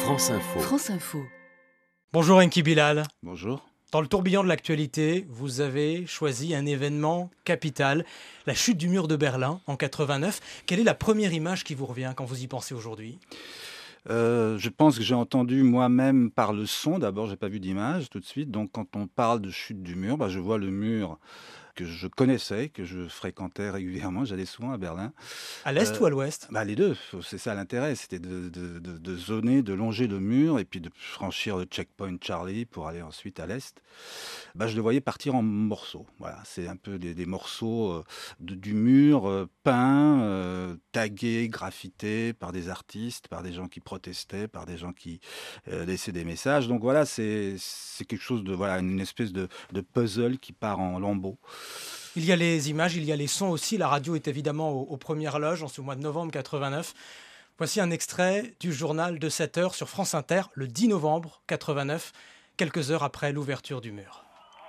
France Info. France Info. Bonjour Enki Bilal. Bonjour. Dans le tourbillon de l'actualité, vous avez choisi un événement capital, la chute du mur de Berlin en 89. Quelle est la première image qui vous revient quand vous y pensez aujourd'hui ? Je pense que j'ai entendu moi-même par le son. D'abord, j'ai pas vu d'image tout de suite. Donc, quand on parle de chute du mur, je vois le mur que je connaissais, que je fréquentais régulièrement. J'allais souvent à Berlin. À l'est ou à l'ouest ? Les deux, c'est ça l'intérêt. C'était de zoner, de longer le mur et puis de franchir le checkpoint Charlie pour aller ensuite à l'est. Je le voyais partir en morceaux. Voilà, c'est un peu des morceaux du mur peints, tagués, graffités par des artistes, par des gens qui protestaient, par des gens qui laissaient des messages. Donc voilà, c'est quelque chose de une espèce de puzzle qui part en lambeaux. Il y a les images, il y a les sons aussi. La radio est évidemment aux premières loges en ce mois de novembre 89. Voici un extrait du journal de 7 heures sur France Inter, le 10 novembre 89, quelques heures après l'ouverture du mur.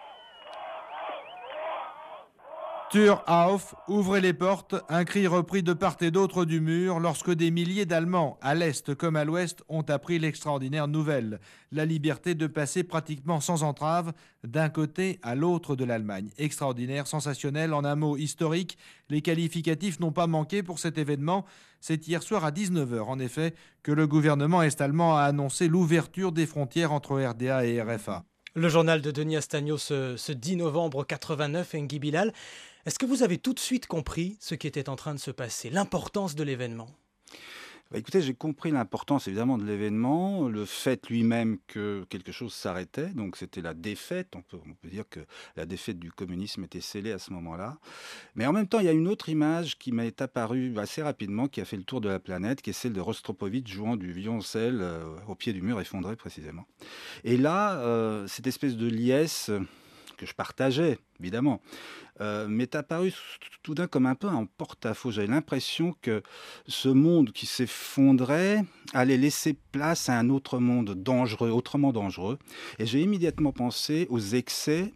Tür auf, ouvrez les portes, un cri repris de part et d'autre du mur lorsque des milliers d'Allemands, à l'Est comme à l'Ouest, ont appris l'extraordinaire nouvelle. La liberté de passer pratiquement sans entrave d'un côté à l'autre de l'Allemagne. Extraordinaire, sensationnel, en un mot historique, les qualificatifs n'ont pas manqué pour cet événement. C'est hier soir à 19h, en effet, que le gouvernement est-allemand a annoncé l'ouverture des frontières entre RDA et RFA. Le journal de Denis Astagnaud ce 10 novembre 89, Enki Bilal. Est-ce que vous avez tout de suite compris ce qui était en train de se passer, l'importance de l'événement ? Écoutez, j'ai compris l'importance évidemment de l'événement, le fait lui-même que quelque chose s'arrêtait, donc c'était la défaite, on peut dire que la défaite du communisme était scellée à ce moment-là. Mais en même temps, il y a une autre image qui m'est apparue assez rapidement, qui a fait le tour de la planète, qui est celle de Rostropovitch jouant du violoncelle au pied du mur effondré précisément. Et là, cette espèce de liesse que je partageais, évidemment, m'est apparu tout d'un comme un peu en porte-à-faux. J'avais l'impression que ce monde qui s'effondrait allait laisser place à un autre monde dangereux, autrement dangereux. Et j'ai immédiatement pensé aux excès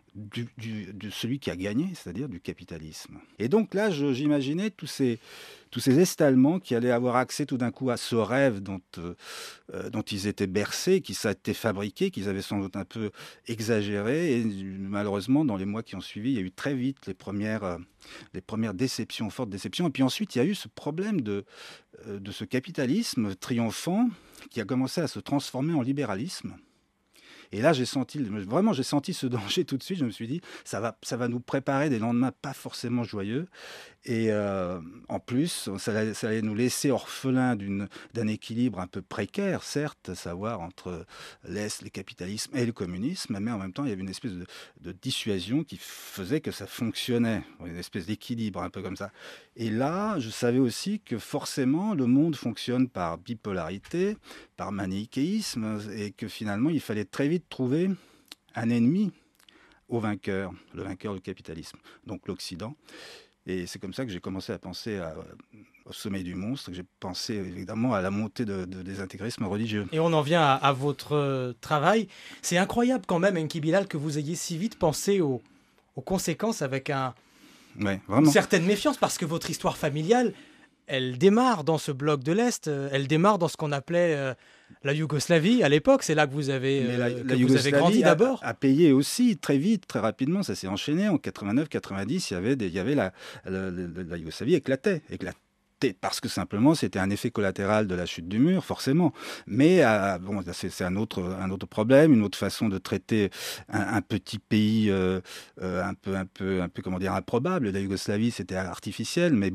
de celui qui a gagné, c'est-à-dire du capitalisme. Et donc là, j'imaginais tous ces Est-Allemands qui allaient avoir accès tout d'un coup à ce rêve dont ils étaient bercés, qui s'était fabriqué, qu'ils avaient sans doute un peu exagéré. Et malheureusement, dans les mois qui ont suivi, il y a eu très vite les premières déceptions, fortes déceptions. Et puis ensuite, il y a eu ce problème de ce capitalisme triomphant qui a commencé à se transformer en libéralisme. Et là, j'ai senti ce danger tout de suite. Je me suis dit, ça va nous préparer des lendemains pas forcément joyeux. Et en plus, ça allait nous laisser orphelins d'un équilibre un peu précaire, certes, à savoir entre l'Est, le capitalisme et le communisme. Mais en même temps, il y avait une espèce de dissuasion qui faisait que ça fonctionnait. Une espèce d'équilibre un peu comme ça. Et là, je savais aussi que forcément, le monde fonctionne par bipolarité, par manichéisme, et que finalement, il fallait très vite trouver un ennemi au vainqueur, le vainqueur du capitalisme, donc l'Occident. Et c'est comme ça que j'ai commencé à penser au sommet du monstre, que j'ai pensé évidemment à la montée des intégrismes religieux. Et on en vient à votre travail. C'est incroyable quand même, Enki Bilal, que vous ayez si vite pensé aux conséquences avec une certaine méfiance, parce que votre histoire familiale, elle démarre dans ce bloc de l'Est, elle démarre dans ce qu'on appelait la Yougoslavie à l'époque. C'est là que vous avez, vous avez grandi d'abord. A payé aussi très vite, très rapidement, ça s'est enchaîné. En 89-90, il y avait la Yougoslavie éclatait. Parce que simplement c'était un effet collatéral de la chute du mur, forcément. Mais c'est un autre problème, une autre façon de traiter un petit pays un peu improbable. La Yougoslavie, c'était artificiel, mais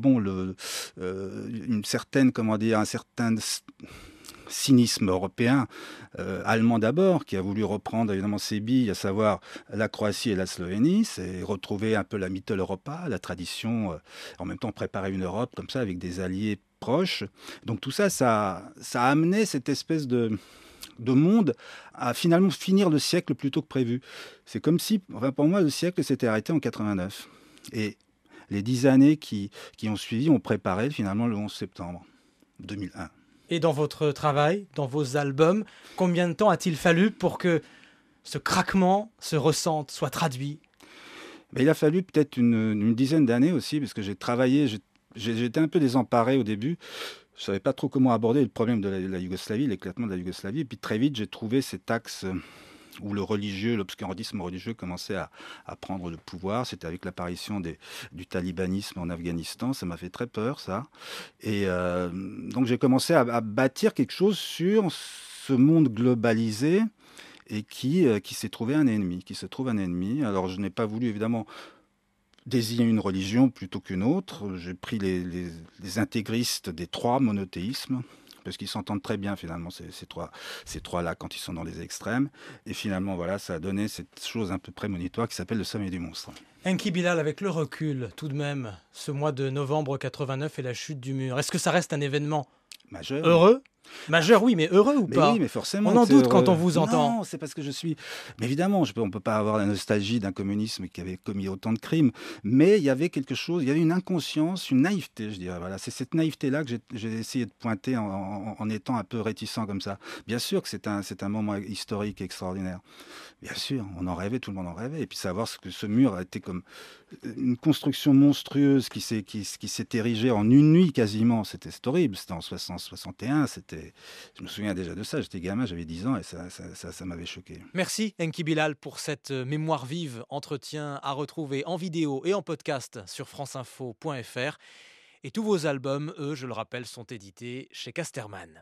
un certain cynisme européen, allemand d'abord, qui a voulu reprendre évidemment ses billes, à savoir la Croatie et la Slovénie, c'est retrouver un peu la Mitteleuropa, la tradition, en même temps préparer une Europe comme ça avec des alliés proches. Donc tout ça a amené cette espèce de monde à finalement finir le siècle plus tôt que prévu. C'est comme si, pour moi, le siècle s'était arrêté en 89. Et les 10 années qui ont suivi ont préparé finalement le 11 septembre 2001. Et dans votre travail, dans vos albums, combien de temps a-t-il fallu pour que ce craquement se ressente, soit traduit ? Il a fallu peut-être une dizaine d'années aussi, parce que j'ai travaillé, j'étais un peu désemparé au début. Je ne savais pas trop comment aborder le problème de la Yougoslavie, l'éclatement de la Yougoslavie. Et puis très vite, j'ai trouvé cet axe où l'obscurantisme religieux commençait à prendre le pouvoir. C'était avec l'apparition du talibanisme en Afghanistan. Ça m'a fait très peur, ça. Et donc j'ai commencé à bâtir quelque chose sur ce monde globalisé et qui s'est trouvé un ennemi, qui se trouve un ennemi. Alors je n'ai pas voulu évidemment désigner une religion plutôt qu'une autre. J'ai pris les intégristes des trois monothéismes, parce qu'ils s'entendent très bien finalement, ces trois-là, quand ils sont dans les extrêmes. Et finalement, voilà, ça a donné cette chose un peu prémonitoire qui s'appelle le sommet du monstre. Enki Bilal, avec le recul, tout de même, ce mois de novembre 89 et la chute du mur, est-ce que ça reste un événement majeur, heureux? Majeur, oui, mais heureux ou pas? Oui, mais forcément. On en doute quand on vous entend. Non, c'est parce que je suis... Mais évidemment, on ne peut pas avoir la nostalgie d'un communisme qui avait commis autant de crimes, mais il y avait quelque chose, il y avait une inconscience, une naïveté, je dirais. Voilà, c'est cette naïveté-là que j'ai essayé de pointer en étant un peu réticent comme ça. Bien sûr que c'est un moment historique extraordinaire. Bien sûr, on en rêvait, tout le monde en rêvait. Et puis savoir ce que ce mur a été comme une construction monstrueuse qui s'est érigée en une nuit quasiment. C'était horrible. C'était en 61. Je me souviens déjà de ça. J'étais gamin, j'avais 10 ans et ça m'avait choqué. Merci Enki Bilal pour cette mémoire vive. Entretien à retrouver en vidéo et en podcast sur franceinfo.fr. Et tous vos albums, eux, je le rappelle, sont édités chez Casterman.